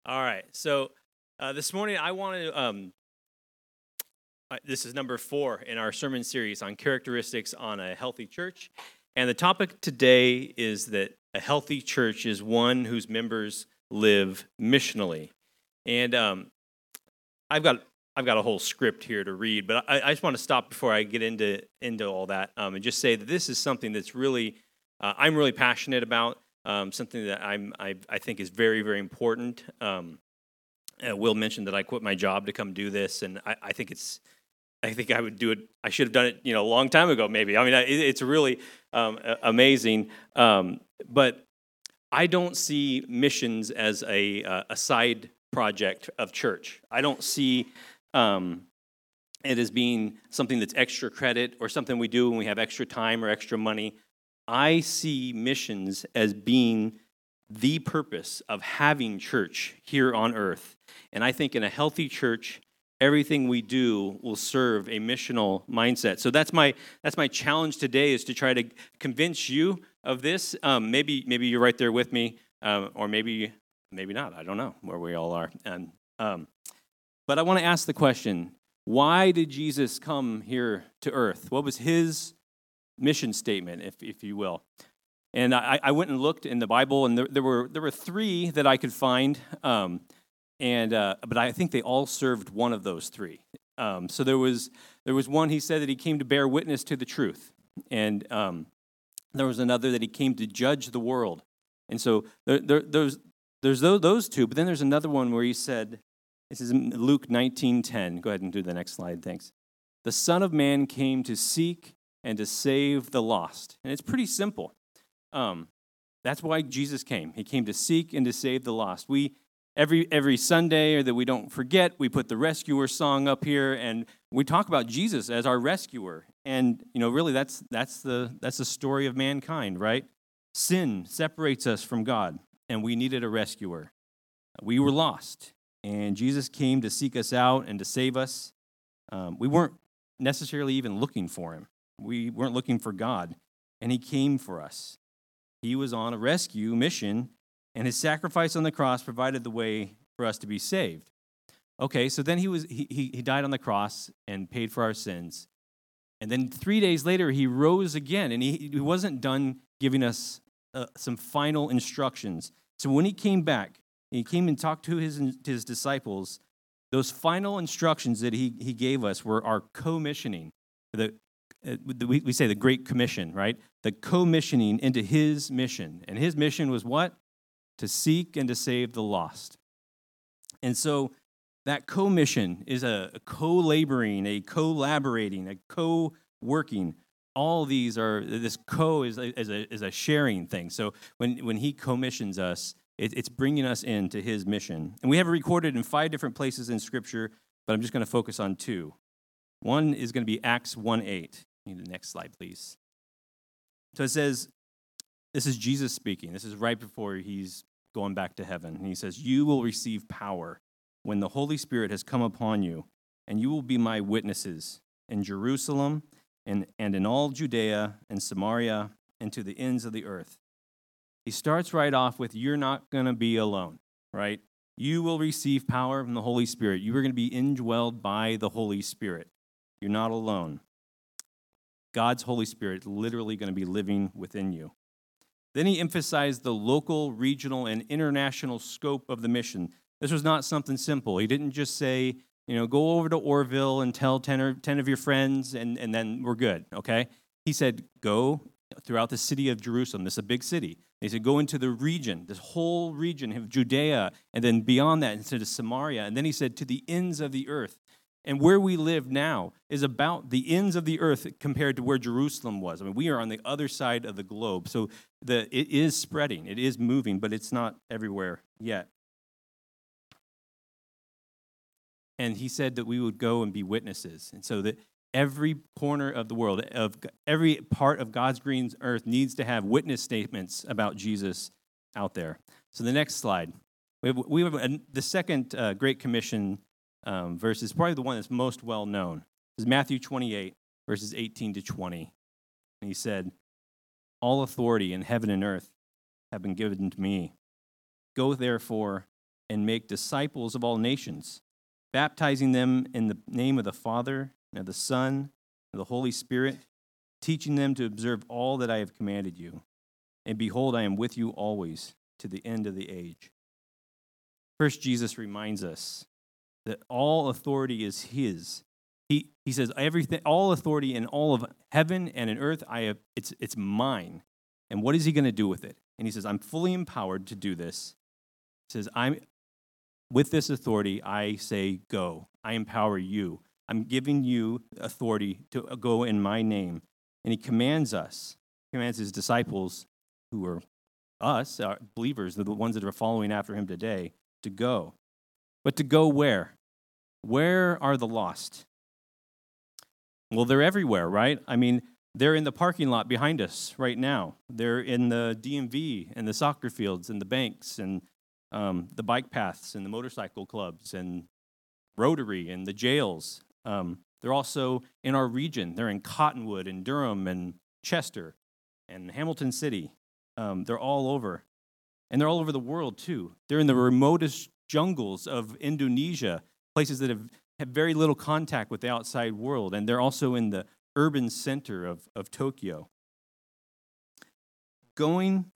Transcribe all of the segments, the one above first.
All right. So this morning I want to. This is number 4 in our sermon series on characteristics on a healthy church, and the topic today is that a healthy church is one whose members live missionally. And I've got a whole script here to read, but I just want to stop before I get into all that and just say that this is something that's really I'm really passionate about. Something that I think is very, very important. Will mentioned that I quit my job to come do this, and I think I would do it. I should have done it, a long time ago, maybe. I mean, it's really amazing. But I don't see missions as a side project of church. I don't see it as being something that's extra credit or something we do when we have extra time or extra money. I see missions as being the purpose of having church here on earth. And I think in a healthy church, everything we do will serve a missional mindset. So that's my challenge today, is to try to convince you of this. Maybe you're right there with me, or maybe not. I don't know where we all are. But I want to ask the question: why did Jesus come here to earth? What was his mission statement, if you will? And I went and looked in the Bible, and there were 3 that I could find, but I think they all served one of those 3. So there was one. He said that he came to bear witness to the truth, and there was another that he came to judge the world. And so there's those 2, but then there's another one where he said, this is in Luke 19:10. Go ahead and do the next slide, thanks. The Son of Man came to seek and to save the lost. And it's pretty simple. That's why Jesus came. He came to seek and to save the lost. We every Sunday, or that we don't forget, we put the rescuer song up here, and we talk about Jesus as our rescuer. And really, that's the story of mankind, right? Sin separates us from God, and we needed a rescuer. We were lost, and Jesus came to seek us out and to save us. We weren't necessarily even looking for him. We weren't looking for God, and he came for us. He was on a rescue mission, and his sacrifice on the cross provided the way for us to be saved. Okay, so then he died on the cross and paid for our sins. And then 3 days later, he rose again, and he wasn't done giving us some final instructions. So when he came back, he came and talked to his disciples. Those final instructions that he gave us were our commissioning. We say the Great Commission, right? The commissioning into his mission. And his mission was what? To seek and to save the lost. And so that commission is a co-laboring, a collaborating, a co-working. All these are, this co is a sharing thing. So when he commissions us, it's bringing us into his mission. And we have it recorded in 5 different places in Scripture, but I'm just going to focus on 2. One is going to be Acts 1:8. Need the next slide, please. So it says, this is Jesus speaking. This is right before he's going back to heaven. And he says, "You will receive power when the Holy Spirit has come upon you, and you will be my witnesses in Jerusalem and in all Judea and Samaria and to the ends of the earth." He starts right off with, you're not going to be alone, right? You will receive power from the Holy Spirit. You are going to be indwelled by the Holy Spirit. You're not alone. God's Holy Spirit is literally going to be living within you. Then he emphasized the local, regional, and international scope of the mission. This was not something simple. He didn't just say, go over to Orville and tell 10 of your friends, and then we're good, okay? He said, go throughout the city of Jerusalem. This is a big city. He said, go into the region, this whole region of Judea, and then beyond that, into Samaria. And then he said, to the ends of the earth. And where we live now is about the ends of the earth compared to where Jerusalem was. I mean, we are on the other side of the globe. So it is spreading. It is moving, but it's not everywhere yet. And he said that we would go and be witnesses. And so that every corner of the world, of every part of God's green earth, needs to have witness statements about Jesus out there. So the next slide. We have the second Great Commission verse is probably the one that's most well known. This is Matthew 28, verses 18 to 20. And he said, "All authority in heaven and earth have been given to me. Go therefore and make disciples of all nations, baptizing them in the name of the Father, and of the Son, and of the Holy Spirit, teaching them to observe all that I have commanded you. And behold, I am with you always to the end of the age. First, Jesus reminds us that all authority is his. He says, everything, all authority in all of heaven and in earth, it's mine. And what is he going to do with it? And he says, I'm fully empowered to do this. He says, with this authority, I say, go. I empower you. I'm giving you authority to go in my name. And he commands his disciples, who are us, our believers, the ones that are following after him today, to go. But to go where? Where are the lost? Well, they're everywhere, right? I mean, they're in the parking lot behind us right now. They're in the DMV and the soccer fields and the banks and the bike paths and the motorcycle clubs and Rotary and the jails. They're also in our region. They're in Cottonwood and Durham and Chester and Hamilton City. They're all over. And they're all over the world, too. They're in the remotest jungles of Indonesia, places that have very little contact with the outside world. And they're also in the urban center of Tokyo. The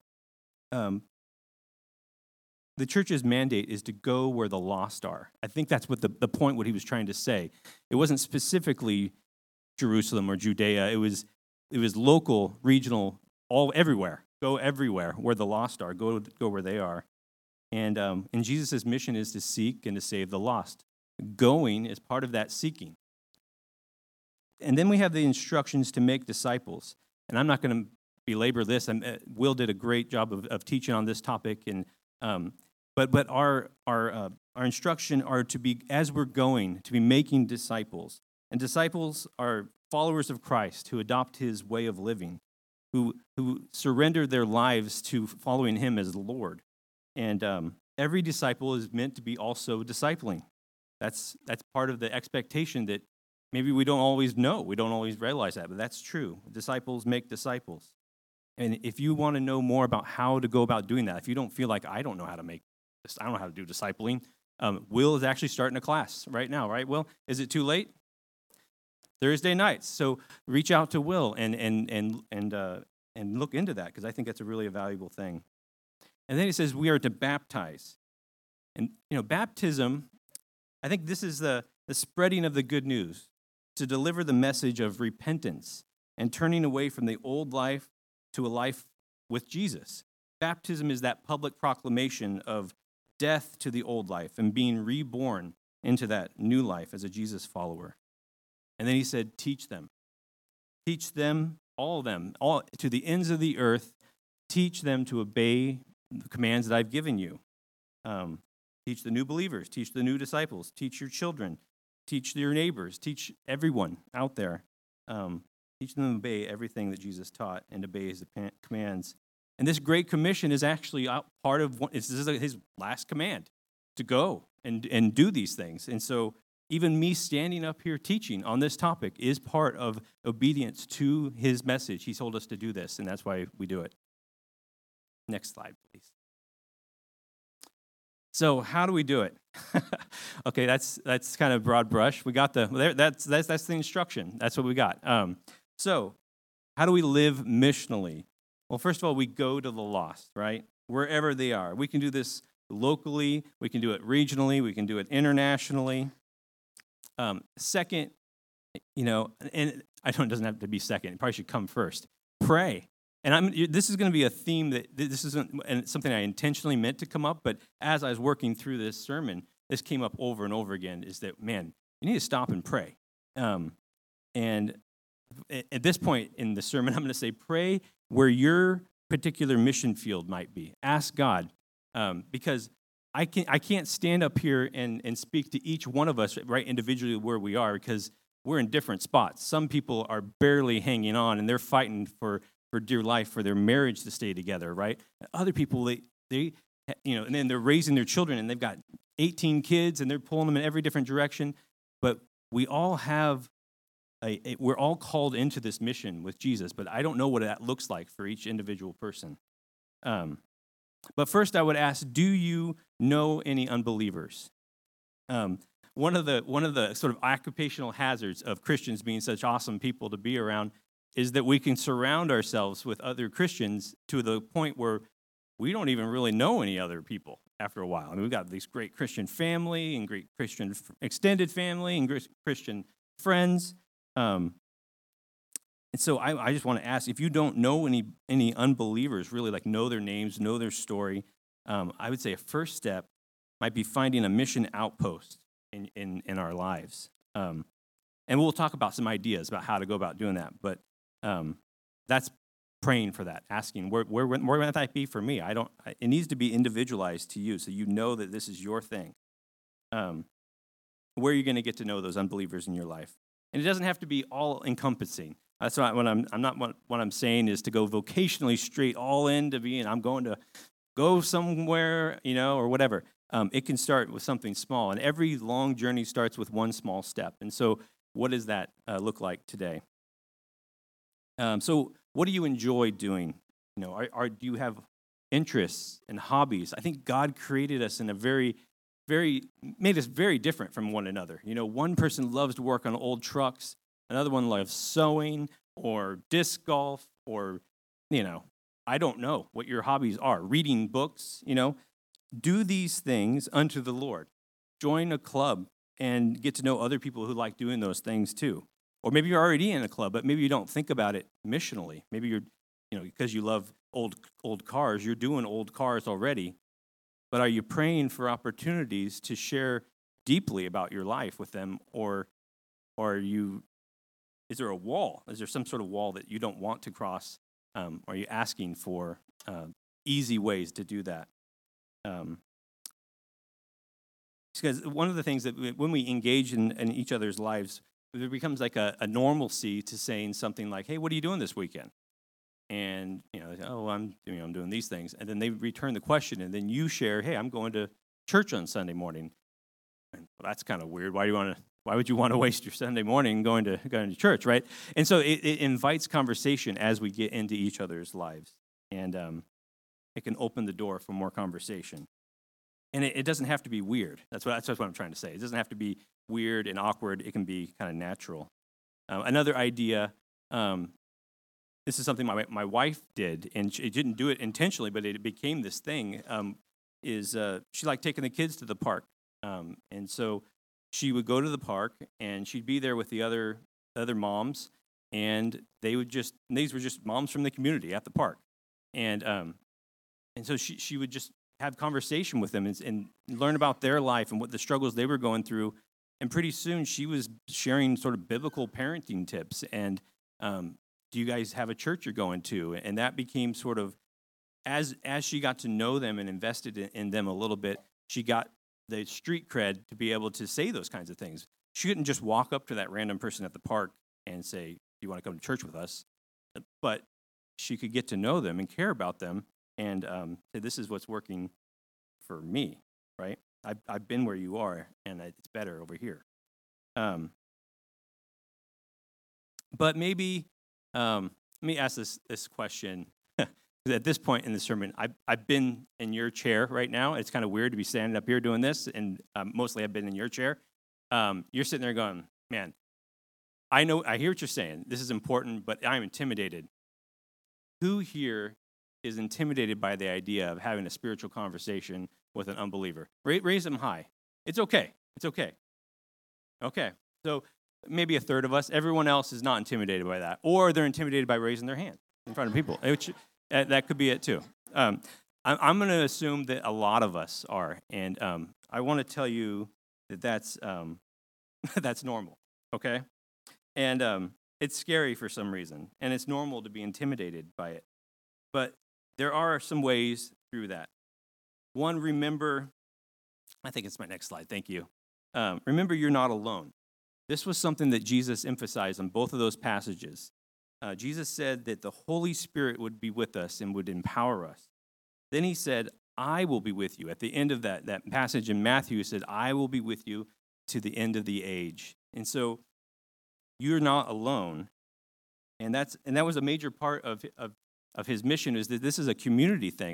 church's mandate is to go where the lost are. I think that's what the point, what he was trying to say. It wasn't specifically Jerusalem or Judea. It was local, regional, everywhere. Go everywhere where the lost are. Go where they are. And Jesus' mission is to seek and to save the lost. Going is part of that seeking. And then we have the instructions to make disciples. And I'm not going to belabor this. Will did a great job of teaching on this topic. And but our instruction are to be, as we're going, to be making disciples. And disciples are followers of Christ who adopt his way of living, who surrender their lives to following him as Lord. And every disciple is meant to be also discipling. That's part of the expectation that maybe we don't always know. We don't always realize that, but that's true. Disciples make disciples. And if you want to know more about how to go about doing that, if you don't feel like I don't know how to do discipling, Will is actually starting a class right now, right, Will? Is it too late? Thursday nights. So reach out to Will and look into that, because I think that's a really valuable thing. And then he says we are to baptize. And, baptism, I think this is the spreading of the good news, to deliver the message of repentance and turning away from the old life to a life with Jesus. Baptism is that public proclamation of death to the old life and being reborn into that new life as a Jesus follower. And then he said, teach them, all of them, all to the ends of the earth. Teach them to obey the commands that I've given you. Teach the new believers, teach the new disciples, teach your children, teach your neighbors, teach everyone out there. Teach them to obey everything that Jesus taught and obey his commands. And this Great Commission is actually part of this is his last command, to go and do these things. And so even me standing up here teaching on this topic is part of obedience to his message. He told us to do this, and that's why we do it. Next slide, please. So how do we do it? Okay, that's kind of broad brush. We got that's the instruction. That's what we got. So how do we live missionally? Well, first of all, we go to the lost, right? Wherever they are. We can do this locally. We can do it regionally. We can do it internationally. Second, and it doesn't have to be second. It probably should come first. Pray. And this is going to be a theme that this isn't something I intentionally meant to come up, but as I was working through this sermon, this came up over and over again, is that, man, you need to stop and pray. And at this point in the sermon, I'm going to say, pray where your particular mission field might be. Ask God, because I can't stand up here and speak to each one of us right individually where we are, because we're in different spots. Some people are barely hanging on, and they're fighting for dear life for their marriage to stay together, right? Other people, they and then they're raising their children, and they've got 18 kids, and they're pulling them in every different direction. But we all have we're all called into this mission with Jesus, but I don't know what that looks like for each individual person. But first, I would ask, do you know any unbelievers? One of the sort of occupational hazards of Christians being such awesome people to be around is that we can surround ourselves with other Christians to the point where we don't even really know any other people after a while. I mean, we've got this great Christian family and great Christian extended family and Christian friends. And so I just want to ask, if you don't know any unbelievers, really like know their names, know their story, I would say a first step might be finding a mission outpost in our lives. And we'll talk about some ideas about how to go about doing that. But that's praying for that, asking, where might that be for me? It needs to be individualized to you so you know that this is your thing. Where are you going to get to know those unbelievers in your life? And it doesn't have to be all encompassing. That's why what I'm saying is to go vocationally straight all into being, I'm going to go somewhere, or whatever. It can start with something small, and every long journey starts with one small step. And so what does that look like today? So what do you enjoy doing? Do you have interests and hobbies? I think God created us in a made us very different from one another. One person loves to work on old trucks. Another one loves sewing or disc golf or, I don't know what your hobbies are. Reading books, Do these things unto the Lord. Join a club and get to know other people who like doing those things too. Or maybe you're already in a club, but maybe you don't think about it missionally. Maybe you're, because you love old cars, you're doing old cars already. But are you praying for opportunities to share deeply about your life with them, or is there a wall? Is there some sort of wall that you don't want to cross? Are you asking for easy ways to do that? Because one of the things that when we engage in each other's lives, there becomes like a normalcy to saying something like, "Hey, what are you doing this weekend?" And they say, "Oh, I'm doing these things," and then they return the question, and then you share, "Hey, I'm going to church on Sunday morning." And, well, that's kind of weird. Why would you want to waste your Sunday morning going to church, right? And so it invites conversation as we get into each other's lives, and it can open the door for more conversation. And it doesn't have to be weird. That's what I'm trying to say. It doesn't have to be weird and awkward. It can be kind of natural. Another idea. This is something my wife did, and she didn't do it intentionally, but it became this thing. She liked taking the kids to the park, and so she would go to the park, and she'd be there with the other moms, and these were just moms from the community at the park, and so she would just have conversation with them and learn about their life and what the struggles they were going through, and pretty soon she was sharing sort of biblical parenting tips and. Do you guys have a church you're going to? And that became sort of, as she got to know them and invested in them a little bit, she got the street cred to be able to say those kinds of things. She couldn't just walk up to that random person at the park and say, "Do you want to come to church with us?" But she could get to know them and care about them and say, "This is what's working for me," right? I've been where you are, and it's better over here. But maybe... let me ask this question. At this point in the sermon, I've been in your chair right now. It's kind of weird to be standing up here doing this, and mostly I've been in your chair. You're sitting there going, "Man, I hear what you're saying. This is important, but I'm intimidated." Who here is intimidated by the idea of having a spiritual conversation with an unbeliever? Raise them high. It's okay. It's okay. Okay. So maybe a third of us. Everyone else is not intimidated by that, or they're intimidated by raising their hand in front of people. That could be it too. I'm going to assume that a lot of us are, and I want to tell you that's that's normal. Okay, and it's scary for some reason, and it's normal to be intimidated by it. But there are some ways through that. One, remember. I think it's my next slide. Thank you. Remember, you're not alone. This was something that Jesus emphasized on both of those passages. Jesus said that the Holy Spirit would be with us and would empower us. Then he said, "I will be with you." At the end of that passage in Matthew, he said, "I will be with you to the end of the age." And so you're not alone. And that was a major part of his mission, is that this is a community thing.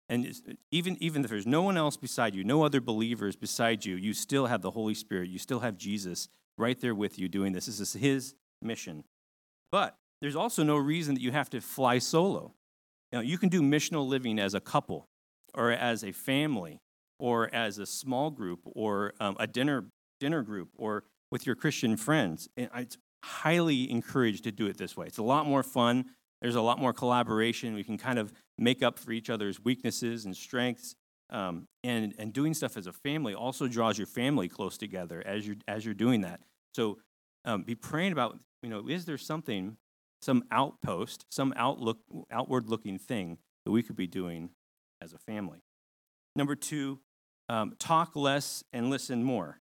And even if there's no one else beside you, no other believers beside you, you still have the Holy Spirit. You still have Jesus right there with you doing this. This is his mission. But there's also no reason that you have to fly solo. You can do missional living as a couple or as a family or as a small group or a dinner group or with your Christian friends. And it's highly encouraged to do it this way. It's a lot more fun. There's a lot more collaboration. We can kind of make up for each other's weaknesses and strengths. And doing stuff as a family also draws your family close together as you're doing that. So be praying about, is there something, some outpost, some outward-looking thing that we could be doing as a family? Number 2, talk less and listen more.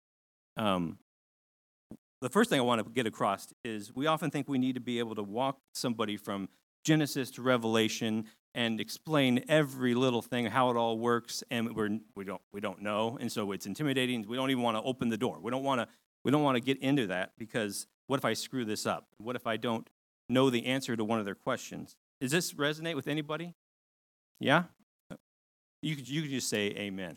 The first thing I want to get across is we often think we need to be able to walk somebody from Genesis to Revelation and explain every little thing, how it all works, and we don't know, and so it's intimidating. We don't even want to open the door. We don't want to get into that because what if I screw this up? What if I don't know the answer to one of their questions? Does this resonate with anybody? Yeah? You could just say amen.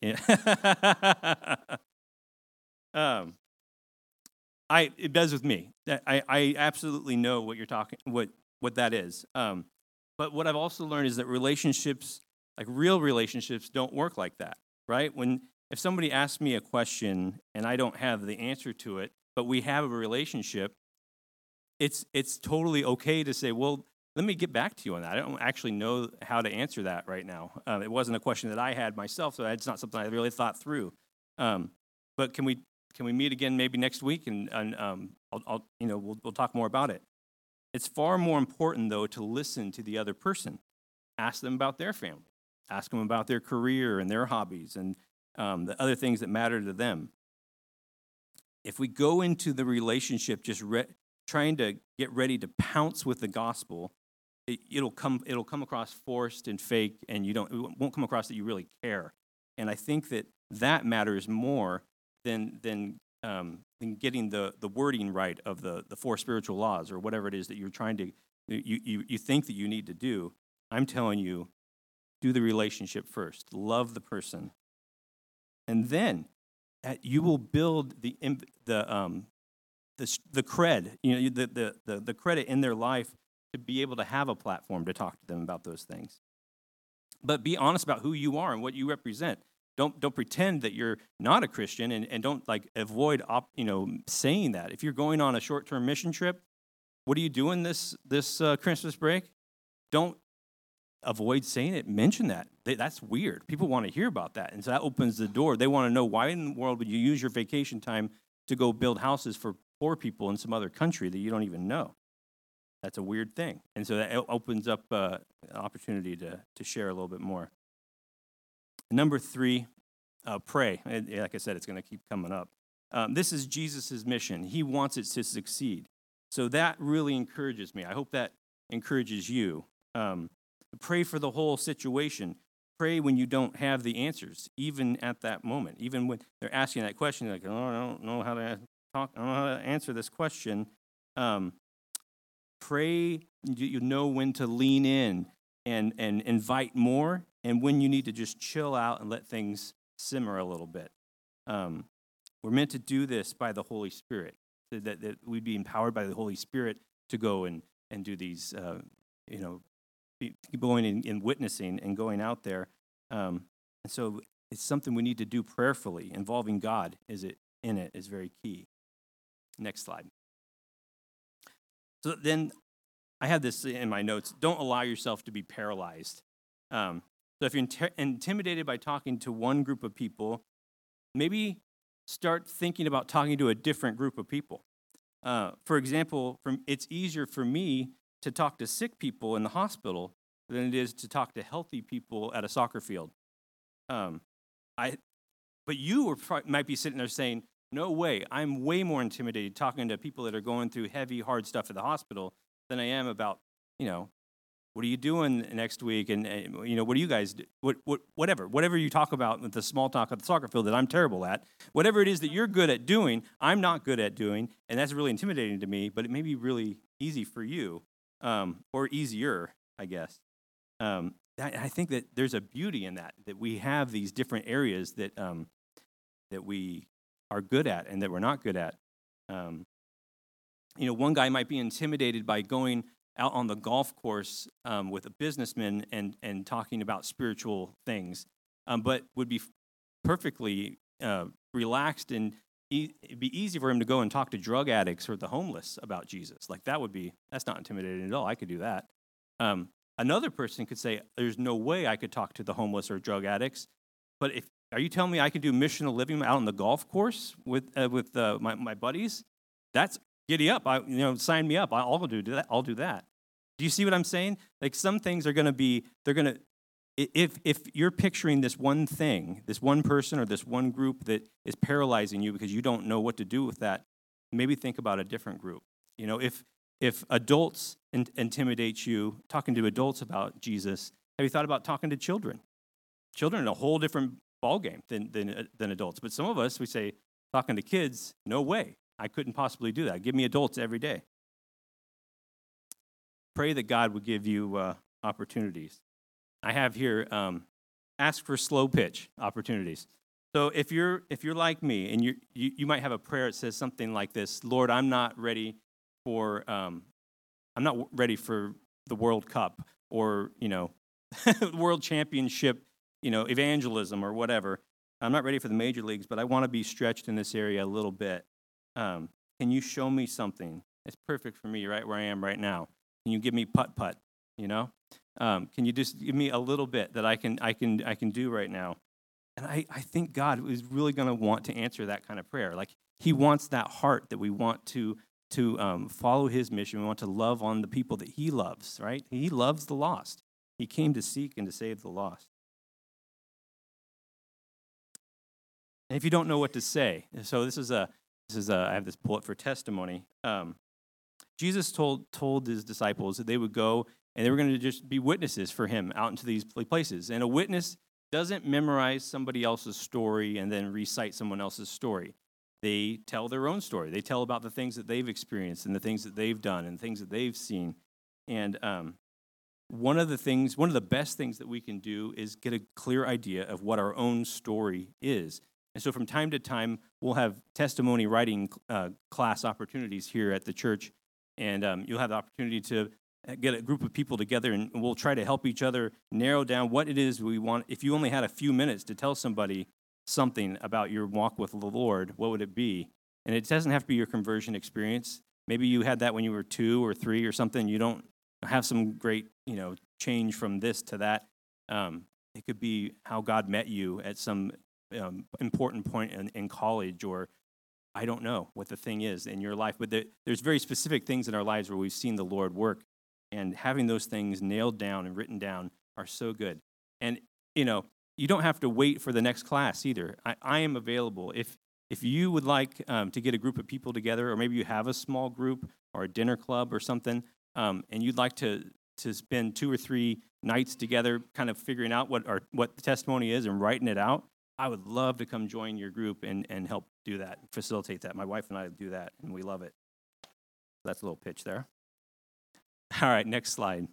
It does with me. I absolutely know what you're talking, what that is. But what I've also learned is that relationships, like real relationships, don't work like that, right? If somebody asks me a question and I don't have the answer to it, but we have a relationship, it's totally okay to say, well, let me get back to you on that. I don't actually know how to answer that right now. It wasn't a question that I had myself, so it's not something I really thought through. But can we meet again maybe next week and we'll talk more about it. It's far more important though to listen to the other person. Ask them about their family. Ask them about their career and their hobbies and the other things that matter to them. If we go into the relationship just trying to get ready to pounce with the gospel, it'll come across forced and fake, and it won't come across that you really care. And I think that matters more than getting the wording right of the 4 spiritual laws or whatever it is that you're trying to you think that you need to do. I'm telling you, do the relationship first. Love the person, and then you will build the cred, the credit in their life to be able to have a platform to talk to them about those things. But be honest about who you are and what you represent. Don't pretend that you're not a Christian, and don't avoid saying that. If you're going on a short-term mission trip, what are you doing this Christmas break? Don't avoid saying it. Mention that. That's weird. People want to hear about that, and so that opens the door. They want to know, why in the world would you use your vacation time to go build houses for poor people in some other country that you don't even know? That's a weird thing, and so that opens up an opportunity to share a little bit more. Number 3, pray. Like I said, it's going to keep coming up. This is Jesus' mission. He wants it to succeed. So that really encourages me. I hope that encourages you. Pray for the whole situation. Pray when you don't have the answers, even at that moment. Even when they're asking that question, like, oh, I don't know how to talk. I don't know how to answer this question. Pray. You know when to lean in and invite more, and when you need to just chill out and let things simmer a little bit. We're meant to do this by the Holy Spirit, so that we'd be empowered by the Holy Spirit to go and do these, going and witnessing and going out there. And so it's something we need to do prayerfully. Involving God is very key. Next slide. So then I have this in my notes. Don't allow yourself to be paralyzed. So if you're intimidated by talking to one group of people, maybe start thinking about talking to a different group of people. For example, it's easier for me to talk to sick people in the hospital than it is to talk to healthy people at a soccer field. But you might be sitting there saying, no way, I'm way more intimidated talking to people that are going through heavy, hard stuff at the hospital than I am about, what are you doing next week? And what do you guys do? Whatever you talk about with the small talk at the soccer field that I'm terrible at, whatever it is that you're good at doing, I'm not good at doing, and that's really intimidating to me, but it may be really easy for you, or easier, I guess. I think that there's a beauty in that we have these different areas that we are good at and that we're not good at. One guy might be intimidated by going out on the golf course with a businessman and talking about spiritual things, but would be perfectly relaxed, and it'd be easy for him to go and talk to drug addicts or the homeless about Jesus. Like that's not intimidating at all. I could do that. Another person could say, there's no way I could talk to the homeless or drug addicts, but are you telling me I could do missional living out on the golf course with my buddies? That's giddy up. Sign me up. I'll do that. I'll do that. Do you see what I'm saying? Like some things are going to be, if you're picturing this one thing, this one person or this one group that is paralyzing you because you don't know what to do with that, maybe think about a different group. If adults intimidate you, talking to adults about Jesus, have you thought about talking to children? Children are a whole different ballgame than adults. But some of us, we say, talking to kids, no way. I couldn't possibly do that. Give me adults every day. Pray that God would give you opportunities. I have here, ask for slow pitch opportunities. So if you're like me, and you might have a prayer that says something like this: Lord, I'm not ready for the World Cup or World Championship, evangelism or whatever. I'm not ready for the major leagues, but I want to be stretched in this area a little bit. Can you show me something? It's perfect for me, right where I am right now. Can you give me putt-putt? Can you just give me a little bit that I can do right now? And I think God is really going to want to answer that kind of prayer. Like He wants that heart that we want to follow His mission. We want to love on the people that He loves. Right? He loves the lost. He came to seek and to save the lost. And if you don't know what to say, so this is I have this pull up for testimony. Jesus told His disciples that they would go and they were going to just be witnesses for Him out into these places. And a witness doesn't memorize somebody else's story and then recite someone else's story. They tell their own story. They tell about the things that they've experienced and the things that they've done and things that they've seen. And one of the best things that we can do is get a clear idea of what our own story is. And so from time to time, we'll have testimony writing class opportunities here at the church. And you'll have the opportunity to get a group of people together, and we'll try to help each other narrow down what it is we want. If you only had a few minutes to tell somebody something about your walk with the Lord, what would it be? And it doesn't have to be your conversion experience. Maybe you had that when you were 2 or 3 or something. You don't have some great, change from this to that. It could be how God met you at some important point in college, or I don't know what the thing is in your life. But there's very specific things in our lives where we've seen the Lord work. And having those things nailed down and written down are so good. And, you don't have to wait for the next class either. I am available. If you would like to get a group of people together, or maybe you have a small group or a dinner club or something, and you'd like to spend 2 or 3 nights together kind of figuring out what the testimony is and writing it out, I would love to come join your group and help do that, facilitate that. My wife and I do that, and we love it. That's a little pitch there. All right, next slide.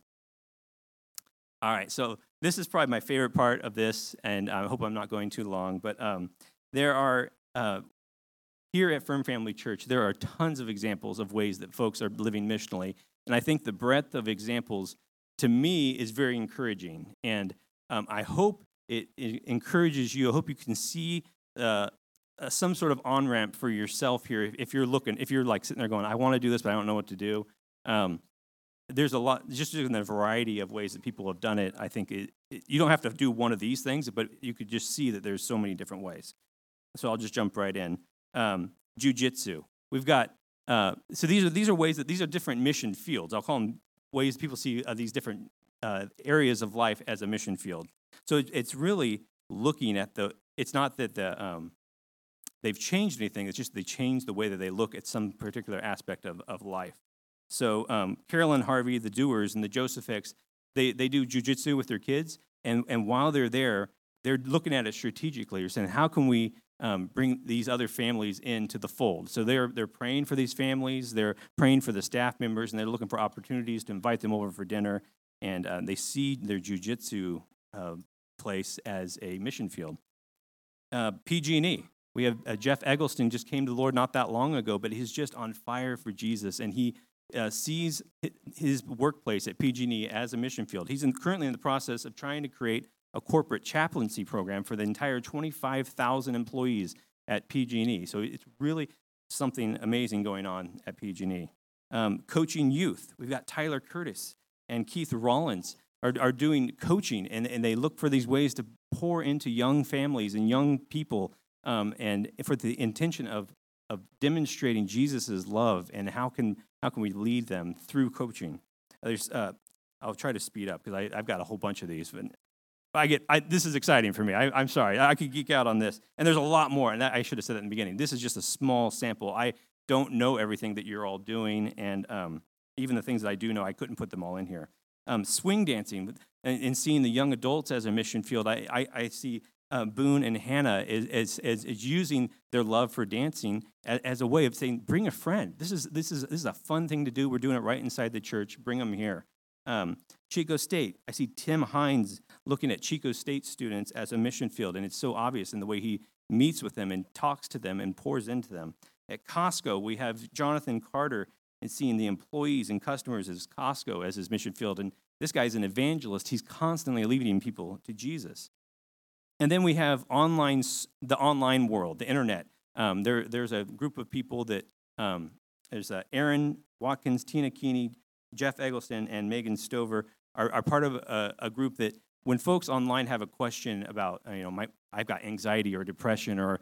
All right, so this is probably my favorite part of this, and I hope I'm not going too long, but there are, here at Firm Family Church, there are tons of examples of ways that folks are living missionally, and I think the breadth of examples, to me, is very encouraging, and I hope it encourages you. I hope you can see some sort of on-ramp for yourself here if you're like sitting there going, I want to do this, but I don't know what to do. There's a lot, just in the variety of ways that people have done it. I think you don't have to do one of these things, but you could just see that there's so many different ways. So I'll just jump right in. Jiu-jitsu. We've got, so these are ways that these are different mission fields. I'll call them ways people see these different areas of life as a mission field. So it's really looking at it's not that they've changed anything, it's just they changed the way that they look at some particular aspect of life. So Carolyn Harvey, the Doers, and the Josephs, they do jiu-jitsu with their kids, and while they're there, they're looking at it strategically. They're saying, how can we bring these other families into the fold? So they're praying for these families, they're praying for the staff members, and they're looking for opportunities to invite them over for dinner. and they see their jujitsu place as a mission field. PG&E. We have Jeff Eggleston just came to the Lord not that long ago, but he's just on fire for Jesus, and he sees his workplace at PG&E as a mission field. He's currently in the process of trying to create a corporate chaplaincy program for the entire 25,000 employees at PG&E. So it's really something amazing going on at PG&E. Coaching youth. We've got Tyler Curtis and Keith Rollins are doing coaching, and they look for these ways to pour into young families and young people, and for the intention of demonstrating Jesus' love, and how can we lead them through coaching. I'll try to speed up because I've got a whole bunch of these, but this is exciting for me. I'm sorry, I could geek out on this, and there's a lot more, and I should have said that in the beginning. This is just a small sample. I don't know everything that you're all doing, and even the things that I do know, I couldn't put them all in here. Swing dancing, and seeing the young adults as a mission field. I see Boone and Hannah as using their love for dancing as a way of saying, bring a friend. This is a fun thing to do. We're doing it right inside the church. Bring them here. Chico State. I see Tim Hines looking at Chico State students as a mission field, and it's so obvious in the way he meets with them and talks to them and pours into them. At Costco, we have Jonathan Carter and seeing the employees and customers as Costco as his mission field. And this guy's an evangelist. He's constantly leading people to Jesus. And then we have the online world, the internet. There's a group of people that, there's Aaron Watkins, Tina Keeney, Jeff Eggleston, and Megan Stover are part of a group that when folks online have a question about, I've got anxiety or depression, or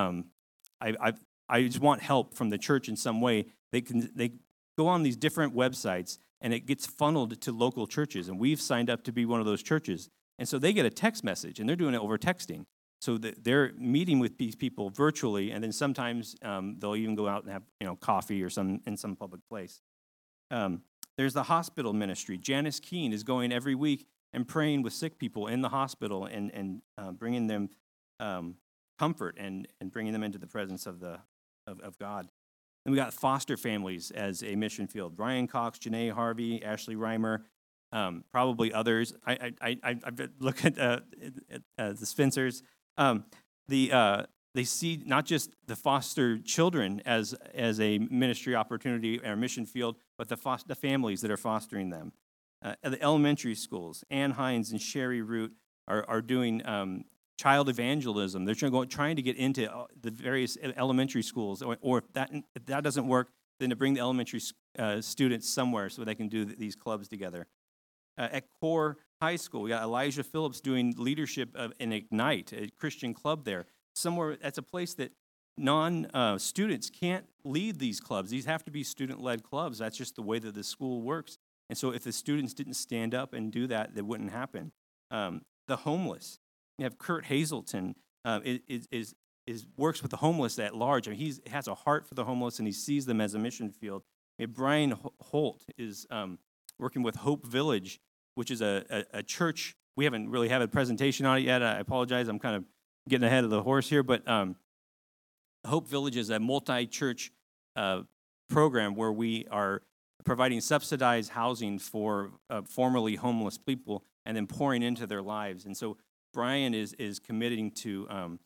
I just want help from the church in some way, they go on these different websites, and it gets funneled to local churches. And we've signed up to be one of those churches. And so they get a text message, and they're doing it over texting. So they're meeting with these people virtually, and then sometimes they'll even go out and have coffee or in some public place. There's the hospital ministry. Janice Keene is going every week and praying with sick people in the hospital and bringing them comfort and bringing them into the presence of God. And we got foster families as a mission field. Brian Cox, Janae Harvey, Ashley Reimer, probably others. I've looked at the Spencers. They see not just the foster children as a ministry opportunity or mission field, but the families that are fostering them. At the elementary schools, Ann Hines and Sherry Root are doing child evangelism. They're trying to get into the various elementary schools, or if that doesn't work, then to bring the elementary students somewhere so they can do these clubs together. At Core High School, we got Elijah Phillips doing leadership in Ignite, a Christian club there. Somewhere that's a place that non-students can't lead these clubs. These have to be student-led clubs. That's just the way that the school works. And so if the students didn't stand up and do that, that wouldn't happen. The homeless. You have Kurt Hazelton works with the homeless at large. I mean, he has a heart for the homeless, and he sees them as a mission field. Brian Holt is working with Hope Village, which is a church. We haven't really had a presentation on it yet. I apologize. I'm kind of getting ahead of the horse here. But Hope Village is a multi-church program where we are providing subsidized housing for formerly homeless people and then pouring into their lives. And so Brian is committing to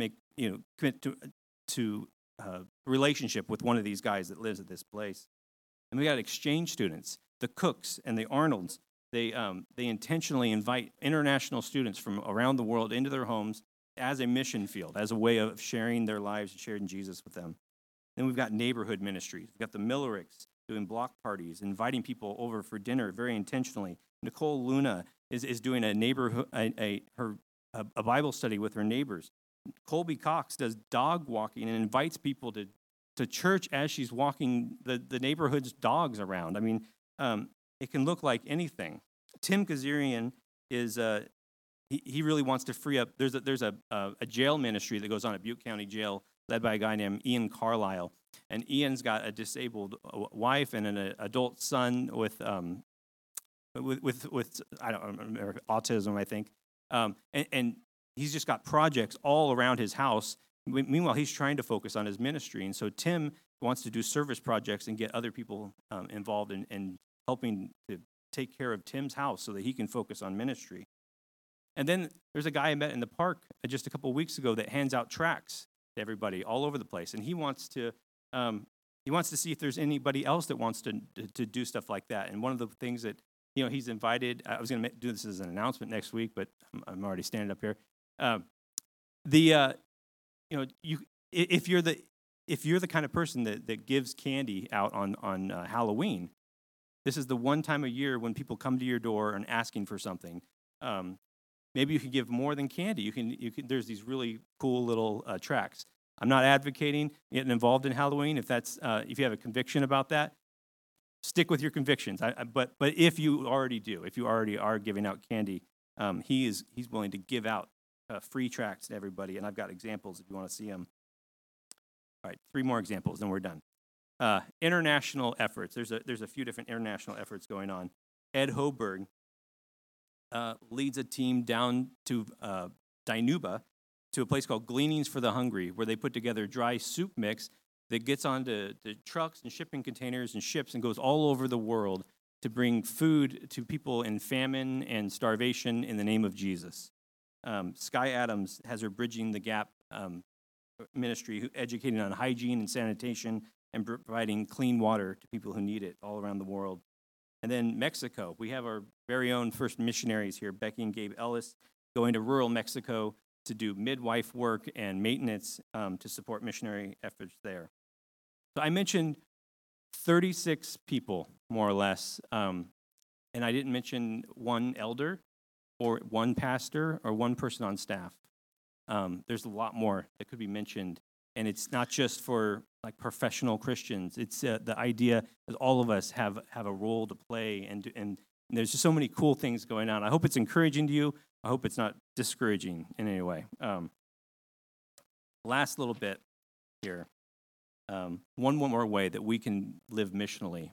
commit to relationship with one of these guys that lives at this place. And we got exchange students, the Cooks and the Arnolds. They intentionally invite international students from around the world into their homes as a mission field, as a way of sharing their lives and sharing Jesus with them. Then we've got neighborhood ministries. We've got the Millericks doing block parties, inviting people over for dinner very intentionally. Nicole Luna is doing a Bible study with her neighbors. Colby Cox does dog walking and invites people to church as she's walking the neighborhood's dogs around. I mean, it can look like anything. Tim Kazarian is he really wants to free up. There's a jail ministry that goes on at Butte County Jail, led by a guy named Ian Carlisle, and Ian's got a disabled wife and an adult son with I don't remember, autism, I think, and he's just got projects all around his house. Meanwhile, he's trying to focus on his ministry, and so Tim wants to do service projects and get other people involved in helping to take care of Tim's house so that he can focus on ministry. And then there's a guy I met in the park just a couple of weeks ago that hands out tracts to everybody all over the place, and he wants to see if there's anybody else that wants to do stuff like that. And one of the things that he's invited. I was going to do this as an announcement next week, but I'm already standing up here. If you're the kind of person that gives candy out on Halloween, this is the one time a year when people come to your door and asking for something. Maybe you can give more than candy. You can. There's these really cool little tracts. I'm not advocating getting involved in Halloween. If you have a conviction about that, stick with your convictions. But if you already are giving out candy, he's willing to give out free tracts to everybody. And I've got examples if you want to see them. All right, 3 more examples, then we're done. International efforts. There's a few different international efforts going on. Ed Hoberg leads a team down to Dinuba to a place called Gleanings for the Hungry, where they put together dry soup mix that gets onto the trucks and shipping containers and ships and goes all over the world to bring food to people in famine and starvation in the name of Jesus. Sky Adams has her Bridging the Gap ministry, educating on hygiene and sanitation and providing clean water to people who need it all around the world. And then Mexico, we have our very own first missionaries here, Becky and Gabe Ellis, going to rural Mexico to do midwife work and maintenance to support missionary efforts there. So I mentioned 36 people, more or less, and I didn't mention one elder or one pastor or one person on staff. There's a lot more that could be mentioned, and it's not just for like professional Christians. It's the idea that all of us have a role to play, and there's just so many cool things going on. I hope it's encouraging to you. I hope it's not discouraging in any way. Last little bit here. One more way that we can live missionally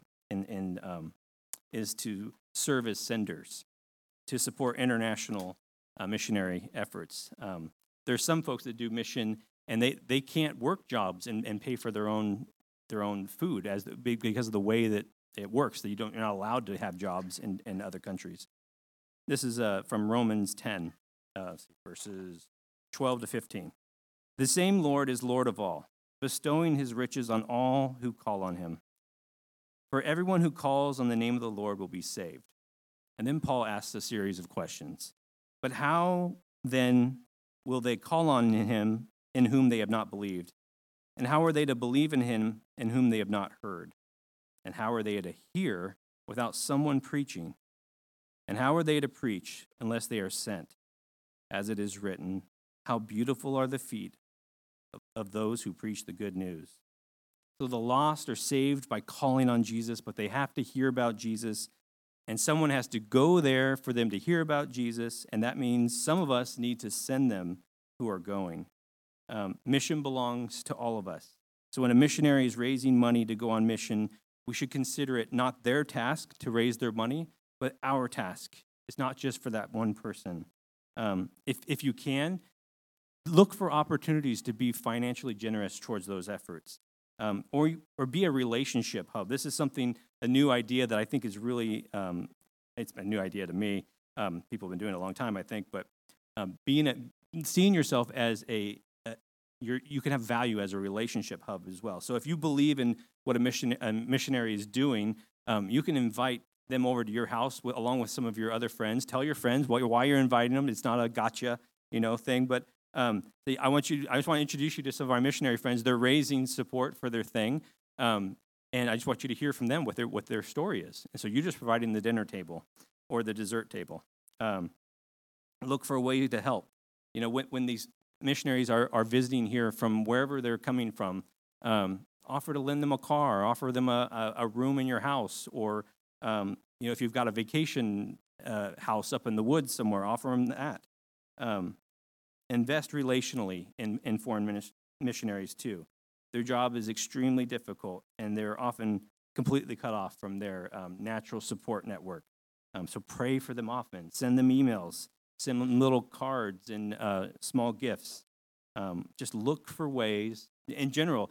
is to serve as senders, to support international missionary efforts. There's some folks that do mission, and they can't work jobs and pay for their own food because of the way that it works. That you're not allowed to have jobs in other countries. This is from Romans 10, verses 12 to 15. The same Lord is Lord of all, bestowing his riches on all who call on him. For everyone who calls on the name of the Lord will be saved. And then Paul asks a series of questions. But how then will they call on him in whom they have not believed? And how are they to believe in him in whom they have not heard? And how are they to hear without someone preaching? And how are they to preach unless they are sent? As it is written, how beautiful are the feet of those who preach the good news. So the lost are saved by calling on Jesus, but they have to hear about Jesus, and someone has to go there for them to hear about Jesus, and that means some of us need to send them who are going. Mission belongs to all of us. So when a missionary is raising money to go on mission, we should consider it not their task to raise their money, but our task. It's not just for that one person. If you can, look for opportunities to be financially generous towards those efforts, or be a relationship hub. This is a new idea that I think is really, it's a new idea to me. People have been doing it a long time, I think, but seeing yourself as you can have value as a relationship hub as well. So if you believe in what a missionary is doing, you can invite them over to your house along with some of your other friends. Tell your friends why you're inviting them. It's not a gotcha, thing. But I just want to introduce you to some of our missionary friends. They're raising support for their thing, and I just want you to hear from them what their story is. And so you're just providing the dinner table or the dessert table. Look for a way to help. When these missionaries are visiting here from wherever they're coming from, offer to lend them a car, offer them a room in your house, or if you've got a vacation house up in the woods somewhere, offer them that. Invest relationally in foreign missionaries too. Their job is extremely difficult, and they're often completely cut off from their natural support network. So pray for them often. Send them emails. Send them little cards and small gifts. Just look for ways, in general,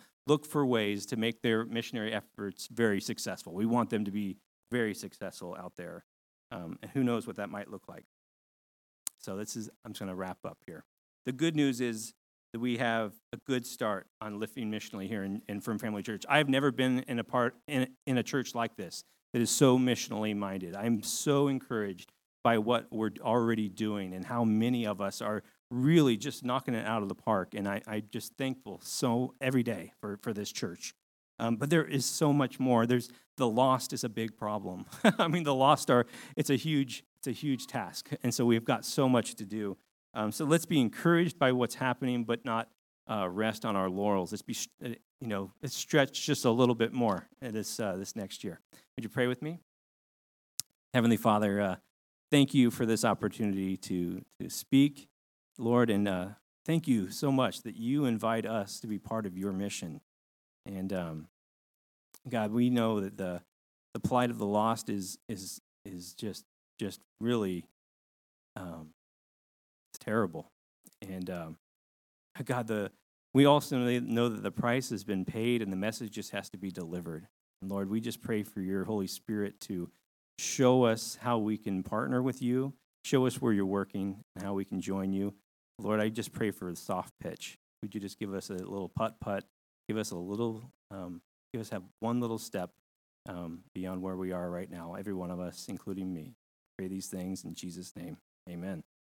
to make their missionary efforts very successful. We want them to be very successful out there. And who knows what that might look like. So I'm just going to wrap up here. The good news is that we have a good start on living missionally here in Firm Family Church. I've never been in a church like this that is so missionally minded. I'm so encouraged by what we're already doing and how many of us are really just knocking it out of the park. And I'm just thankful so every day for this church. But there is so much more. The lost is a big problem. I mean, the lost it's a huge task. And so we've got so much to do. So let's be encouraged by what's happening, but not rest on our laurels. Let's stretch just a little bit more this next year. Would you pray with me? Heavenly Father, thank you for this opportunity to speak, Lord, and thank you so much that you invite us to be part of your mission. And God, we know that the plight of the lost is just really it's terrible. And God, we also know that the price has been paid and the message just has to be delivered. And Lord, we just pray for your Holy Spirit to show us how we can partner with you, show us where you're working and how we can join you. Lord, I just pray for a soft pitch. Would you just give us a little putt-putt, give us have one little step beyond where we are right now, every one of us, including me. Pray these things in Jesus' name. Amen.